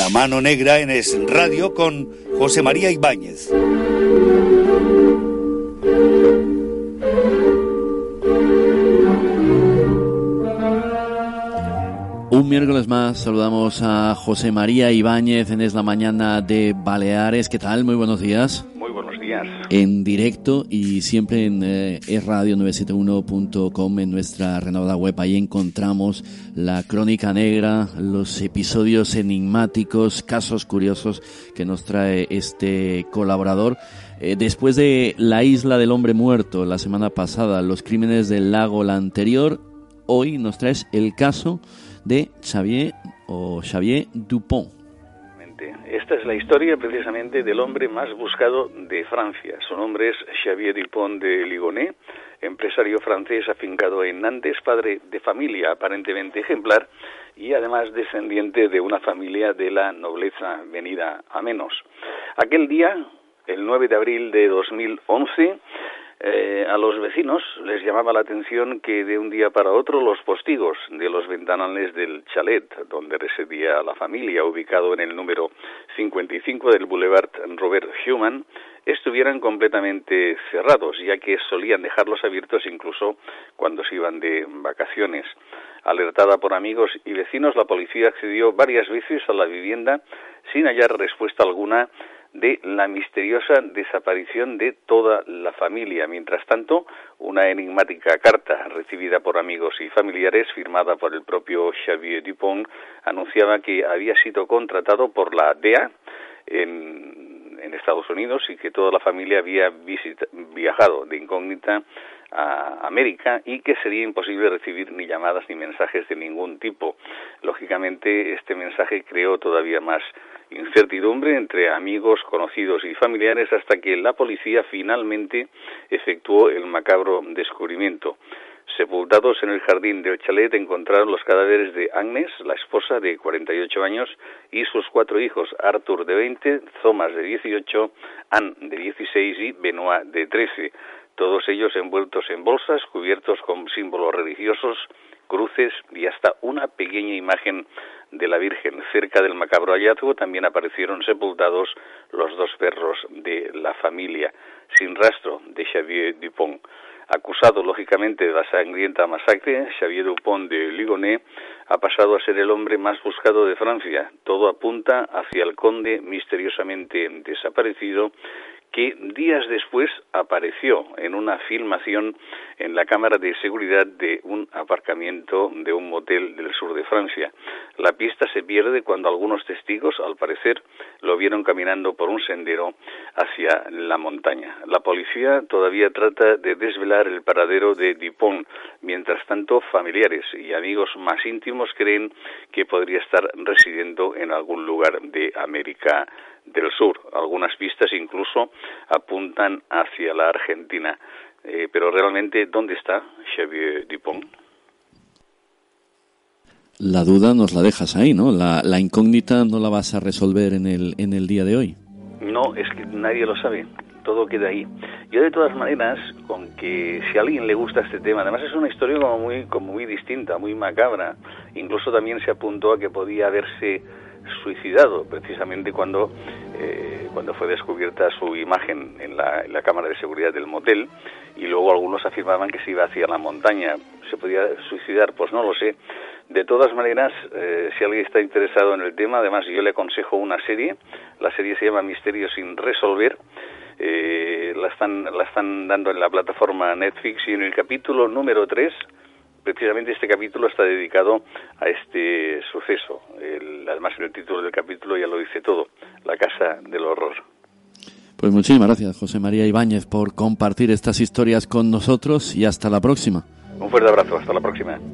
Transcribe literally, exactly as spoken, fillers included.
La Mano Negra en Es Radio con José María Ibáñez. Un miércoles más saludamos a José María Ibáñez en Es la Mañana de Baleares. ¿Qué tal? Muy buenos días. Muy buenos días. En directo y siempre en eh, es radio nueve siete uno punto com, en nuestra renovada web. Ahí encontramos la crónica negra, los episodios enigmáticos, casos curiosos que nos trae este colaborador. Eh, después de La Isla del Hombre Muerto la semana pasada, Los Crímenes del Lago la anterior, hoy nos traes el caso de Xavier o Xavier Dupont. Esta es la historia precisamente del hombre más buscado de Francia. Su nombre es Xavier Dupont de Ligonnès, empresario francés afincado en Nantes, padre de familia aparentemente ejemplar y además descendiente de una familia de la nobleza venida a menos. Aquel día, el nueve de abril de dos mil once, Eh, a los vecinos les llamaba la atención que de un día para otro los postigos de los ventanales del chalet donde residía la familia, ubicado en el número cincuenta y cinco del Boulevard Robert Schuman, estuvieran completamente cerrados, ya que solían dejarlos abiertos incluso cuando se iban de vacaciones. Alertada por amigos y vecinos, la policía accedió varias veces a la vivienda sin hallar respuesta alguna de la misteriosa desaparición de toda la familia. Mientras tanto, una enigmática carta recibida por amigos y familiares, firmada por el propio Xavier Dupont, anunciaba que había sido contratado por la D E A en, en Estados Unidos y que toda la familia había visita, viajado de incógnita a América y que sería imposible recibir ni llamadas ni mensajes de ningún tipo. Lógicamente, este mensaje creó todavía más incertidumbre entre amigos, conocidos y familiares hasta que la policía finalmente efectuó el macabro descubrimiento. Sepultados en el jardín del chalet encontraron los cadáveres de Agnes, la esposa de cuarenta y ocho años, y sus cuatro hijos, Arthur de veinte, Thomas de dieciocho, Anne de dieciséis y Benoit de trece. Todos ellos envueltos en bolsas, cubiertos con símbolos religiosos, cruces y hasta una pequeña imagen de la Virgen. Cerca del macabro hallazgo también aparecieron sepultados los dos perros de la familia, sin rastro de Xavier Dupont. Acusado, lógicamente, de la sangrienta masacre, Xavier Dupont de Ligonnès ha pasado a ser el hombre más buscado de Francia. Todo apunta hacia el conde misteriosamente desaparecido, que días después apareció en una filmación en la cámara de seguridad de un aparcamiento de un motel del sur de Francia. La pista se pierde cuando algunos testigos, al parecer, lo vieron caminando por un sendero hacia la montaña. La policía todavía trata de desvelar el paradero de Dupont. Mientras tanto, familiares y amigos más íntimos creen que podría estar residiendo en algún lugar de América del Sur. Algunas pistas incluso apuntan hacia la Argentina. Eh, pero realmente, ¿dónde está Xavier Dupont? La duda nos la dejas ahí, ¿no? La, la incógnita no la vas a resolver en el, en el día de hoy. No, es que nadie lo sabe. Todo queda ahí. Yo, de todas maneras, con que si a alguien le gusta este tema, además es una historia como muy, como muy distinta, muy macabra. Incluso también se apuntó a que podía haberse suicidado precisamente cuando eh, cuando fue descubierta su imagen en la, en la cámara de seguridad del motel, y luego algunos afirmaban que se iba hacia la montaña. ¿Se podía suicidar? Pues no lo sé. De todas maneras, eh, si alguien está interesado en el tema, además yo le aconsejo una serie. La serie se llama Misterios sin resolver. Eh, la están la están dando en la plataforma Netflix, y en el capítulo número tres, precisamente este capítulo está dedicado a este suceso. El, además, en el título del capítulo ya lo dice todo: La Casa del Horror. Pues muchísimas gracias, José María Ibáñez, por compartir estas historias con nosotros, y hasta la próxima. Un fuerte abrazo, hasta la próxima.